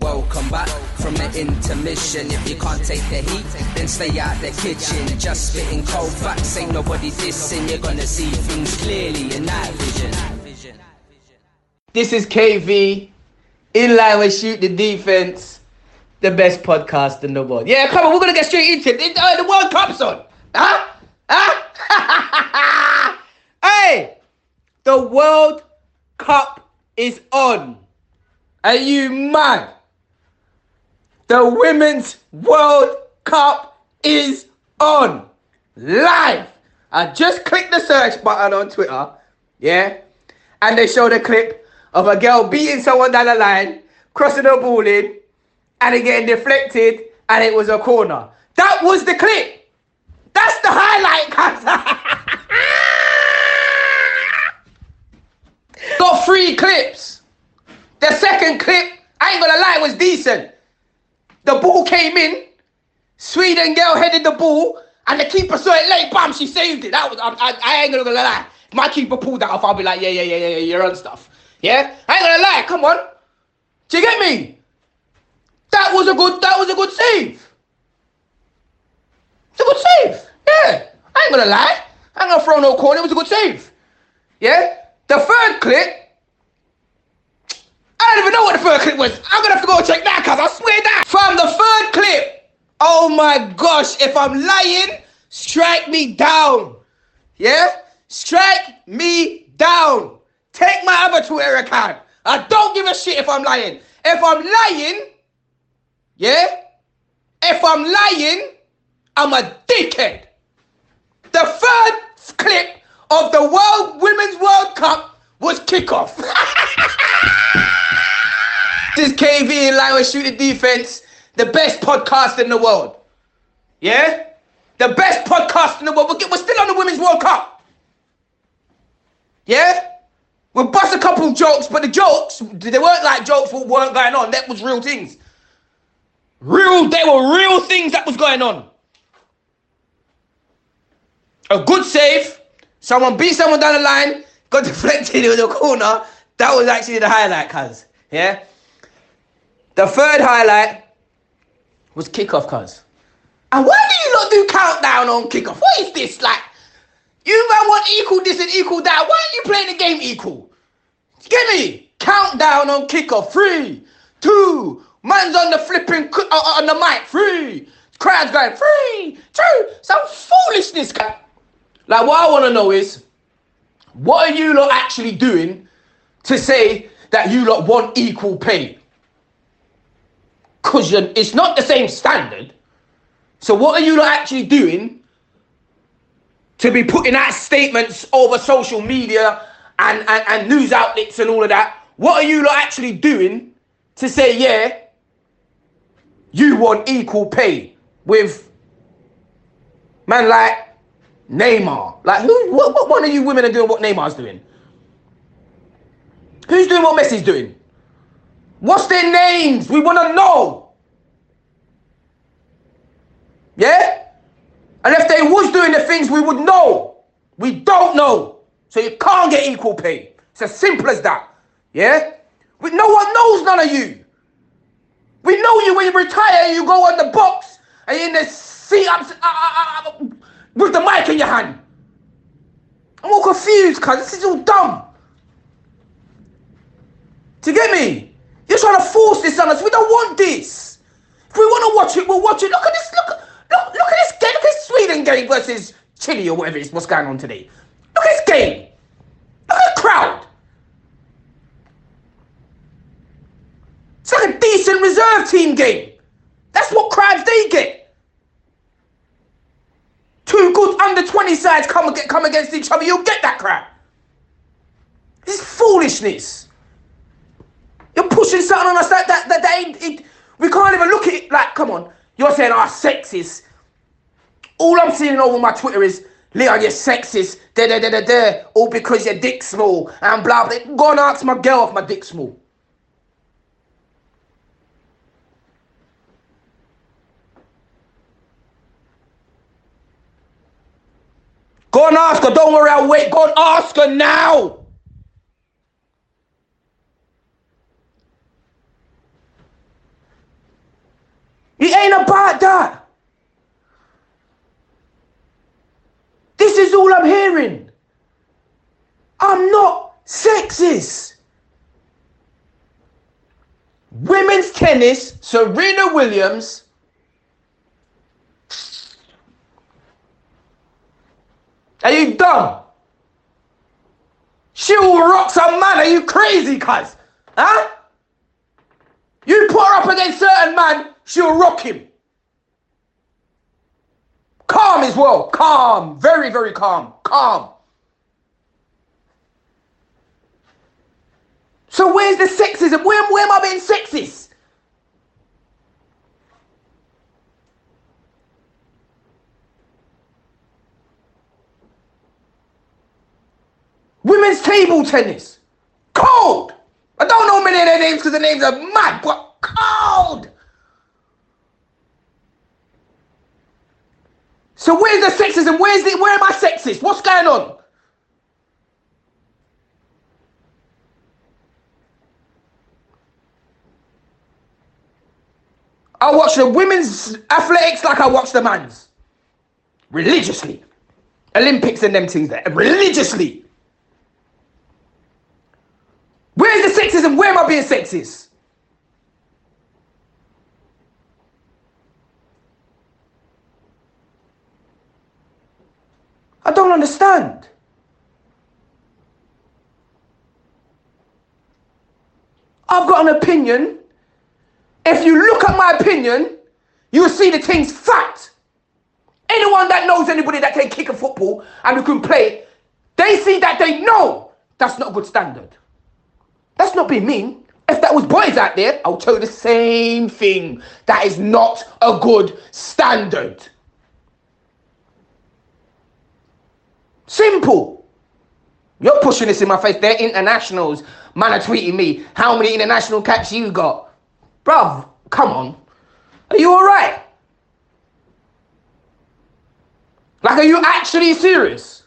welcome back from the intermission. If you can't take the heat, then stay out the kitchen. Just spitting cold facts, ain't nobody dissing. You're gonna see things clearly in night vision. This is KV, in line with Shoot the Defense, the best podcast in the world. Yeah, come on, we're gonna get straight into it. The World Cup's on. Hey, the World Cup is on. Are you mad? The Women's World Cup is on. Live. I just clicked the search button on Twitter. Yeah. And they showed a clip of a girl beating someone down the line, crossing the ball in, and it getting deflected, and it was a corner. That was the clip. That's the highlight, guys. Got 3 clips. The second clip, I ain't gonna lie, was decent. The ball came in, Sweden girl headed the ball, and the keeper saw it late, bam, she saved it. That was, I ain't gonna lie. If my keeper pulled that off, I'll be like, yeah, you're on stuff. Yeah? I ain't gonna lie, come on. Do you get me? That was a good save. It's a good save. Yeah. I ain't gonna lie. I ain't gonna throw no corner, it was a good save. Yeah? The third clip, I don't even know what the third clip was. I'm gonna have to go check that, cuz I swear that. From the third clip, oh my gosh, if I'm lying, strike me down. Yeah? Strike me down. Take my other Twitter account. I don't give a shit if I'm lying. If I'm lying, yeah? If I'm lying, I'm a dickhead. The third clip of the Women's World Cup was kickoff. This is KV in line with Shoot the Defense, the best podcast in the world. Yeah? The best podcast in the world. We're still on the Women's World Cup. Yeah? We'll bust a couple of jokes, but the jokes, they weren't like jokes what weren't going on. That was real things. They were real things that was going on. A good save. Someone beat someone down the line, got deflected in the corner. That was actually the highlight, cuz. Yeah? The third highlight was kickoff, cuz. And why do you not do countdown on kickoff? What is this? Like, you man want equal this and equal that. Why aren't you playing the game equal? Get me? Countdown on kickoff. 3, 2. Man's on the flipping on the mic. 3. Crowd's going 3, 2. Some foolishness. Like, what I want to know is, what are you lot actually doing to say that you lot want equal pay? Because it's not the same standard. So what are you lot actually doing to be putting out statements over social media and news outlets and all of that? What are you lot actually doing to say, yeah, you want equal pay with man like Neymar? Like, what one of you women are doing what Neymar's doing? Who's doing what Messi's doing? What's their names? We want to know. Yeah? And if they was doing the things, we would know. We don't know. So you can't get equal pay. It's as simple as that. Yeah? No one knows none of you. We know you when you retire, you go on the box and you're in the seat with the mic in your hand. I'm all confused, cuz this is all dumb. Do you get me? You're trying to force this on us. We don't want this. If we want to watch it, we'll watch it. Look at this. Look at this game. Look at this Sweden game versus Chile or whatever it is. What's going on today? Look at this game. Look at the crowd. It's like a decent reserve team game. That's what crowds they get. 2 good under 20 sides come against each other. You'll get that crowd. This is foolishness. You're pushing something on us that ain't. We can't even look at it like, come on. You're saying, sexist. All I'm seeing over my Twitter is, Leon, you're sexist. All because your dick's small. And blah, blah. Go and ask my girl if my dick's small. Go and ask her. Don't worry, I'll wait. Go and ask her now. Women's tennis, Serena Williams. Are you dumb? She will rock some man. Are you crazy, cuz? Huh? You put her up against certain man, she'll rock him. Calm as well. Calm. Very, very calm. Calm. So where's the sexism? Where am I being sexist? Women's table tennis. Cold. I don't know many of their names because the names are mad, but cold. So where's the sexism? Where am I sexist? What's going on? I watch the women's athletics like I watch the men's. Religiously. Olympics and them things there. Religiously. Where's the sexism? Where am I being sexist? I don't understand. I've got an opinion. If you look at my opinion, you will see the thing's fact. Anyone that knows anybody that can kick a football and who can play, they see that they know that's not a good standard. That's not being mean. If that was boys out there, I'll tell you the same thing. That is not a good standard. Simple. You're pushing this in my face. They're internationals. Man are tweeting me. How many international caps you got? Bruv, come on. Are you alright? Like, are you actually serious?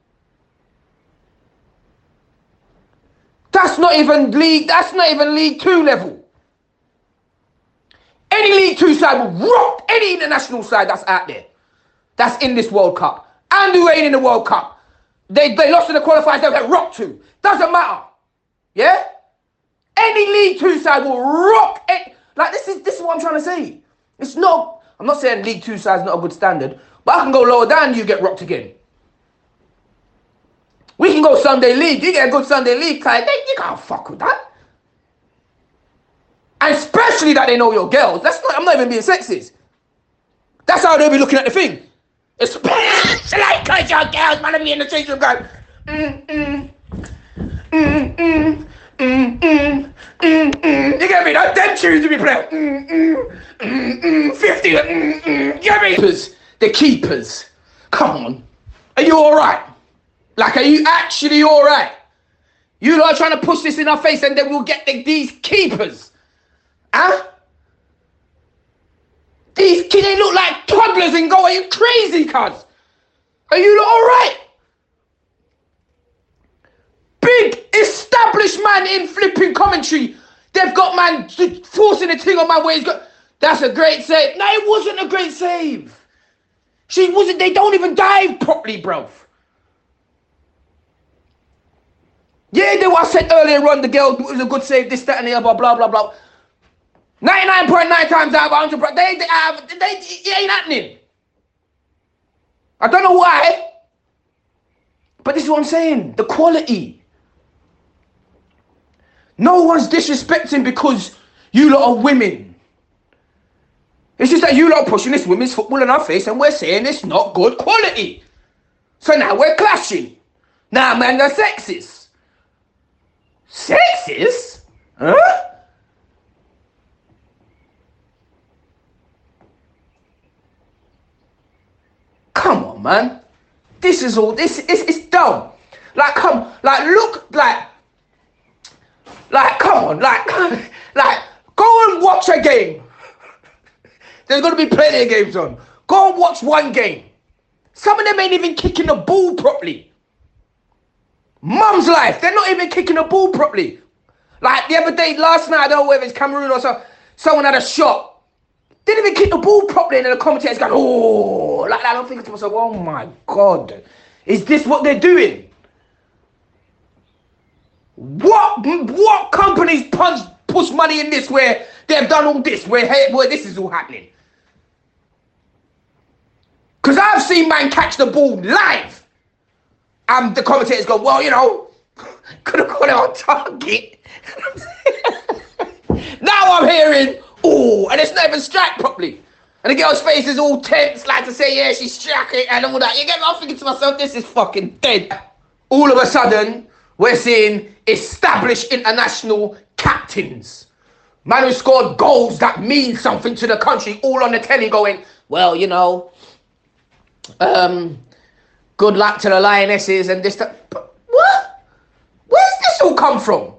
That's not even League 2 level. Any League 2 side will rock any international side that's out there. That's in this World Cup. And who ain't in the World Cup. They lost in the qualifiers, they'll get rocked too. Doesn't matter. Yeah? Any League 2 side will rock it. Like, this is what I'm trying to say. It's not, I'm not saying League 2 side's not a good standard, but I can go lower down, you get rocked again. We can go Sunday League. You get a good Sunday League side, you can't fuck with that. And especially that they know your girls. I'm not even being sexist. That's how they'll be looking at the thing. Especially because your girls want to be in the change room going, You get me? That them tunes to be playing. 50. You get me? The keepers. Come on. Are you alright? Like, are you actually alright? You lot are trying to push this in our face and then we'll get these keepers. Huh? These kids, they look like toddlers and go, are you crazy, cuz? Are you lot alright? Big established man in flipping commentary. They've got man forcing the thing on my way. He's got, that's a great save. No, it wasn't a great save. They don't even dive properly, bruv. Yeah, what I said earlier on, the girl was a good save, this, that, and the other, blah, blah, blah. 99.9 times out of 100, it ain't happening. I don't know why, but this is what I'm saying. The quality. No one's disrespecting because you lot are women. It's just that you lot are pushing this women's football in our face and we're saying it's not good quality. So now we're clashing. Now, man, they're sexist. Sexist? Huh? Come on, man. This is all, it's dumb. Like, come, like, look, like, come on, like, go and watch a game. There's going to be plenty of games on. Go and watch one game. Some of them ain't even kicking the ball properly. Mum's life, they're not even kicking the ball properly. Like the other day, last night, I don't know whether it's Cameroon or so, someone had a shot. Didn't even kick the ball properly, and then the commentator's going, oh, like that. I'm thinking to myself, oh my God, is this what they're doing? What companies punch push money in this where they've done all this, where this is all happening. Because I've seen man catch the ball live. And the commentators go, well, you know, could have got it on target. Now I'm hearing, oh, and it's not even struck properly. And the girl's face is all tense, like to say, yeah, she struck it and all that. You get me? I'm thinking to myself, this is fucking dead. All of a sudden, we're seeing established international captains. Man who scored goals that mean something to the country, all on the telly going, well, you know, good luck to the Lionesses and this, that. But what? Where's this all come from?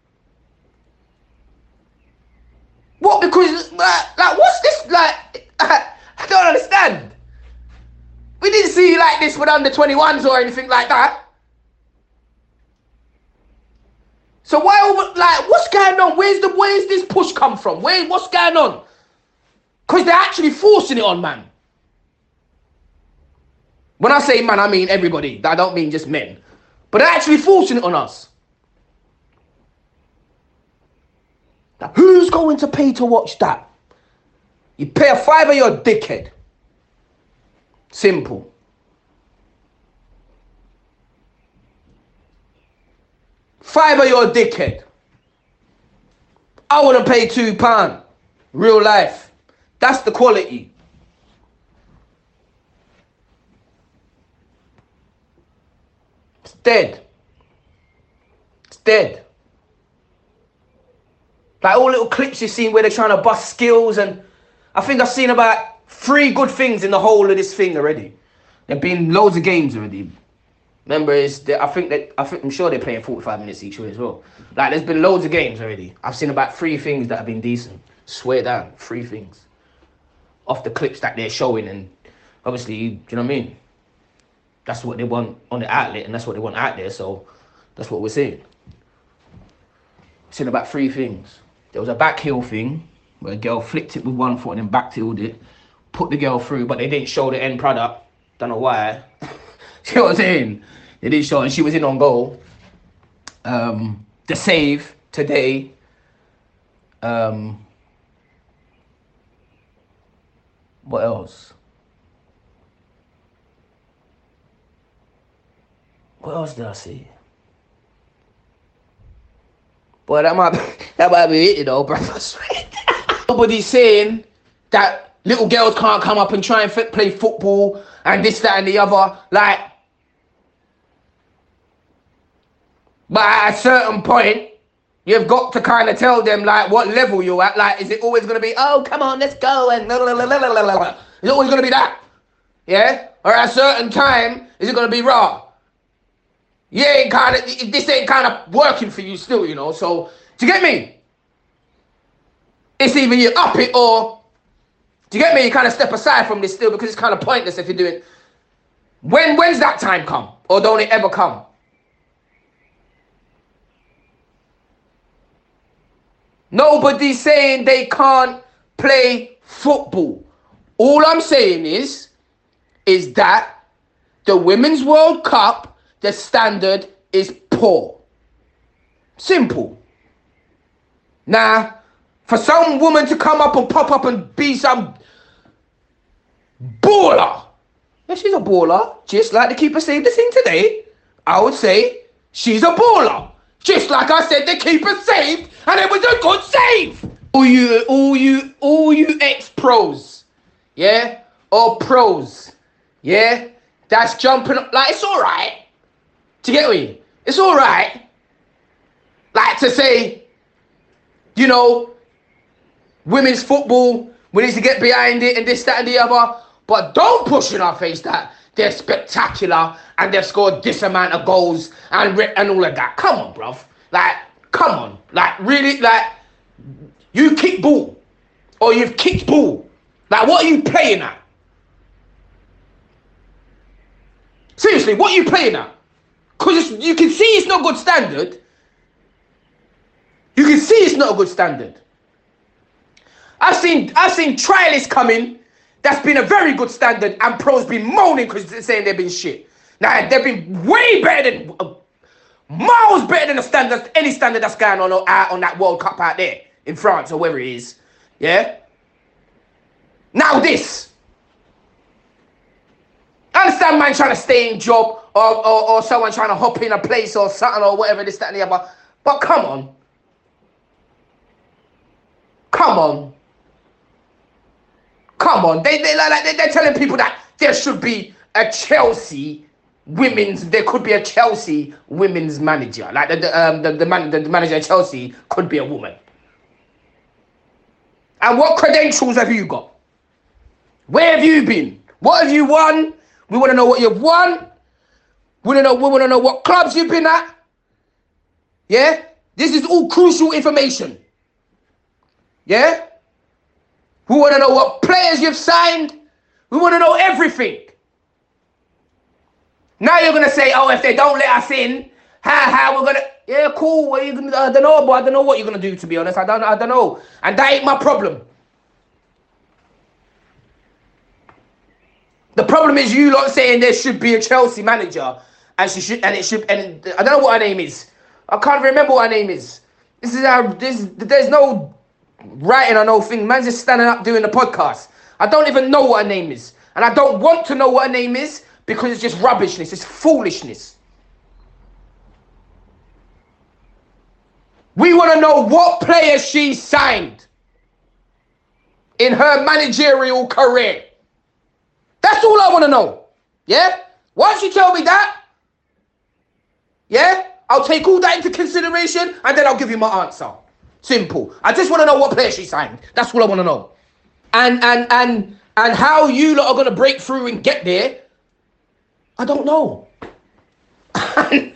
What? Because, like, what's this, like, I don't understand. We didn't see like this with under 21s or anything like that. So why, like, what's going on? Where's this push come from? What's going on? Because they're actually forcing it on, man. When I say man, I mean everybody. I don't mean just men. But they're actually forcing it on us. Now, who's going to pay to watch that? You pay a $5, you're a dickhead. Simple. $5, you're a dickhead. I wouldn't pay £2. Real life. That's the quality. It's dead. It's dead. Like all little clips you've seen where they're trying to bust skills, and I think I've seen about 3 good things in the whole of this thing already. There've been loads of games already. Remember, I'm sure they're playing 45 minutes each way as well. Like, there's been loads of games already. I've seen about 3 things that have been decent. Swear down, 3 things. Off the clips that they're showing, and obviously, you know what I mean? That's what they want on the outlet, and that's what they want out there, so that's what we're seeing. I've seen about 3 things. There was a back heel thing, where a girl flicked it with one foot and then back heeled it, put the girl through, but they didn't show the end product. Don't know why. See what I'm saying? They didn't show, and she was in on goal. The save today. What else? What else did I see? Boy, that might be it, you know, bro. Nobody's saying that little girls can't come up and try and play football and this, that, and the other. Like, but at a certain point, you've got to kind of tell them, like, what level you're at. Like, is it always going to be, oh, come on, let's go, and la la la la la la la? Is it always going to be that? Yeah? Or at a certain time, is it going to be raw? This ain't kind of working for you still, you know. So, do you get me? It's either you up it or, do you get me? You kind of step aside from this still, because it's kind of pointless if you do it. When's that time come? Or don't it ever come? Nobody's saying they can't play football. All I'm saying is that the Women's World Cup, the standard is poor. Simple. Now, for some woman to come up and pop up and be some baller. Yeah, she's a baller. Just like the keeper saved the thing today. I would say she's a baller. Just like I said, the keeper saved, and it was a good save. All you ex-pros, yeah, or pros, yeah, that's jumping up. Like, it's all right. Do you get me? It's all right. Like to say, you know, women's football, we need to get behind it and this, that, and the other. But don't push in our face that they're spectacular and they've scored this amount of goals and all of that. Come on, bruv. Like, come on. Like, really, like, you kick ball. Or you've kicked ball. Like, what are you playing at? Seriously, what are you playing at? Because you can see it's not good standard. You can see it's not a good standard. I've seen trialists come in that's been a very good standard, and pros been moaning because they're saying they've been shit. Now, they've been way better than Miles better than the standard, any standard that's going on out on that World Cup out there in France or wherever it is. Yeah? Now this. I understand man trying to stay in job or someone trying to hop in a place or something or whatever, this, that, and the other. But come on. Come on. Come on. They're telling people that there should be a Chelsea there could be a Chelsea women's manager. Like the manager of Chelsea could be a woman. And what credentials have you got? Where have you been? What have you won? We want to know what you've won. We want to know what clubs you've been at. Yeah? This is all crucial information. Yeah? We want to know what players you've signed. We want to know everything. Now you're going to say, oh, if they don't let us in, how we're going to... Yeah, cool. What are you gonna, I don't know, but I don't know what you're going to do, to be honest. I don't know. And that ain't my problem. The problem is you lot saying there should be a Chelsea manager and and I don't know what her name is. I can't remember what her name is. There's no writing or no thing. Man's just standing up doing the podcast. I don't even know what her name is. And I don't want to know what her name is because it's just rubbishness. It's foolishness. We want to know what players she signed in her managerial career. That's all I want to know. Yeah? Once you tell me that, yeah, I'll take all that into consideration and then I'll give you my answer. Simple. I just want to know what player she signed. That's all I want to know. And how you lot are going to break through and get there, I don't know. And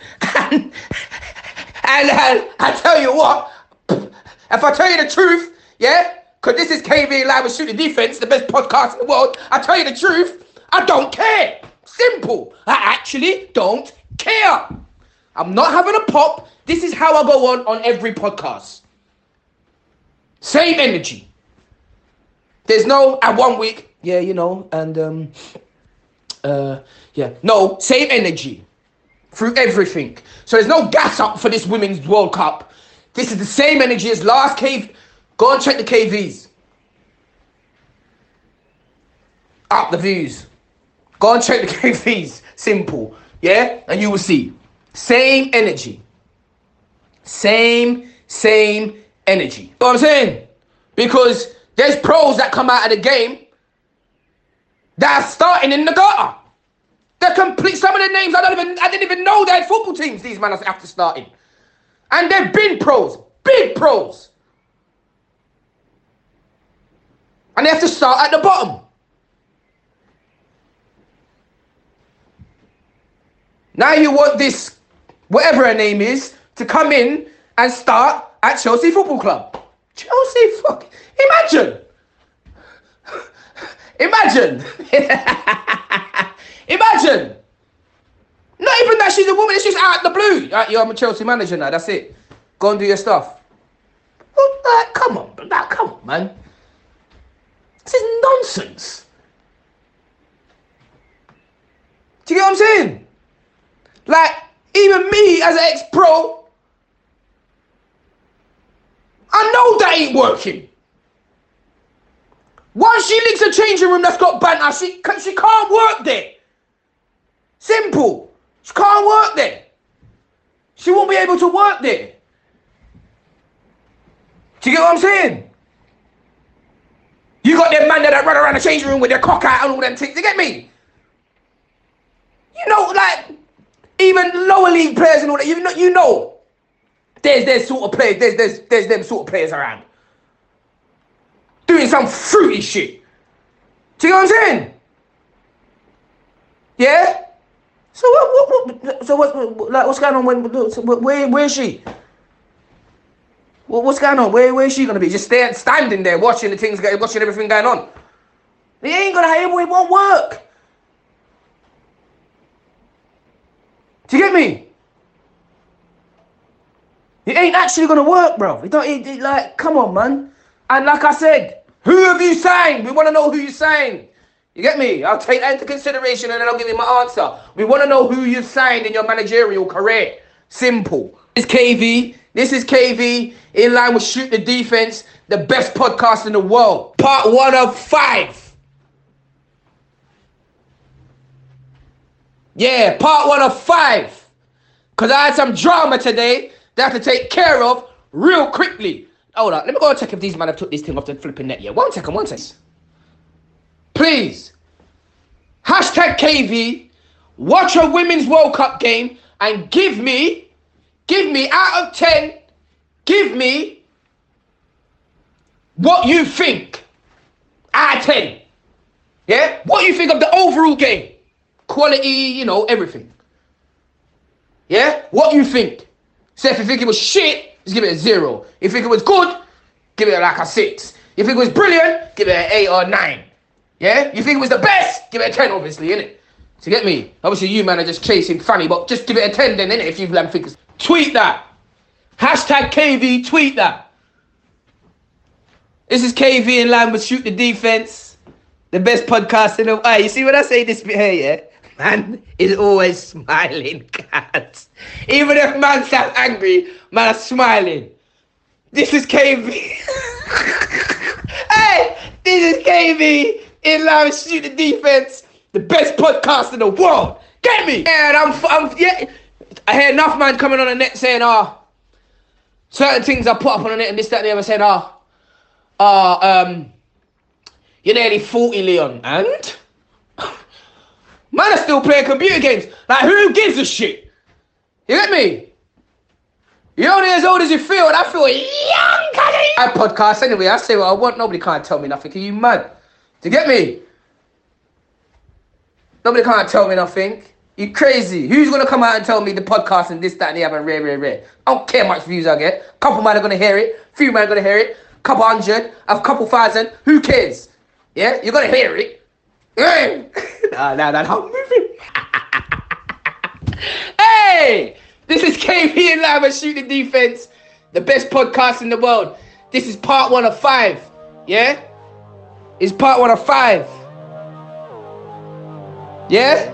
I tell you what, if I tell you the truth, yeah, because this is KV Live with Shooting Defense, the best podcast in the world, I tell you the truth, I don't care. Simple. I actually don't care. I'm not having a pop. This is how I go on every podcast. Same energy. There's no, at 1 week, yeah, you know, and, yeah, no, same energy through everything. So there's no gas up for this Women's World Cup. This is the same energy as last KV. Go and check the KVs. Up the views. Go and check the KVs. Simple. Yeah? And you will see. Same energy. Same energy. You know what I'm saying? Because there's pros that come out of the game that are starting in the gutter. They're complete. Some of the names I didn't even know they had football teams. These men are after starting. And they've been pros. Big pros. And they have to start at the bottom. Now you want this, whatever her name is, to come in and start at Chelsea Football Club. Chelsea, fuck. Imagine. Imagine. Imagine. Not even that she's a woman, it's just out the blue. Right, I'm a Chelsea manager now, that's it. Go and do your stuff. Come on, man. This is nonsense. Do you get what I'm saying? Like, even me as an ex-pro, I know that ain't working. Once she leaves a changing room that's got banter, she can't work there. Simple. She can't work there. She won't be able to work there. Do you get what I'm saying? You got them man that run around the changing room with their cock out and all them things. You get me? You know, like, even lower league players and all that, you know, there's sort of players, there's them sort of players around. Doing some fruity shit. Do you know what I'm saying? Yeah? So what's going on where is she? What's going on? Where is she gonna be? Just standing there watching watching everything going on. It ain't gonna happen, it won't work. Do you get me? It ain't actually gonna work, bro. Like, come on, man. And like I said, who have you signed? We want to know who you signed. You get me? I'll take that into consideration and then I'll give you my answer. We want to know who you signed in your managerial career. Simple. This is KV in line with Shoot the Defense, the best podcast in the world. Part 1 of 5. Yeah, part 1 of 5. Because I had some drama today that I have to take care of real quickly. Hold on, let me go and check if these men have took this thing off the flipping net yet. One second. Please. Hashtag KV, watch a Women's World Cup game and give me out of 10, give me what you think out of 10. Yeah? What you think of the overall game. Quality, everything. Yeah? What you think. So if you think it was shit, just give it a 0. If you think it was good, give it like a 6. You think it was brilliant, give it an 8 or 9. Yeah? You think it was the best, give it a 10, obviously, innit? So get me? Obviously, you, man, are just chasing funny, but just give it a 10 then, innit? If you think it's... Tweet that. Hashtag KV, tweet that. This is KV in line with Shoot the Defense, the best podcast in the world. You see when I say this bit here, yeah? Man is always smiling, cats. Even if man sounds angry, man is smiling. This is KV. Hey, this is KV in line with Shoot the Defense, the best podcast in the world. Get me? And yeah. I hear enough man coming on the net saying, certain things I put up on the net and this, that, and the other saying, you're nearly 40, Leon. And? Man are still playing computer games. Like, who gives a shit? You get me? You're only as old as you feel, and I feel young, Caddy. I podcast anyway. I say what I want. Nobody can't tell me nothing. Are you mad? Do you get me? Nobody can't tell me nothing. You crazy. Who's going to come out and tell me the podcast and this, that, and the other, rare? I don't care how much views I get. Couple man are going to hear it. Few man are going to hear it. Couple hundred. A couple thousand. Who cares? Yeah? You're going to hear it. Now I'm moving. Hey! This is KV in Live and Shoot the Defense, the best podcast in the world. This is part 1 of 5. Yeah? It's part 1 of 5. Yeah?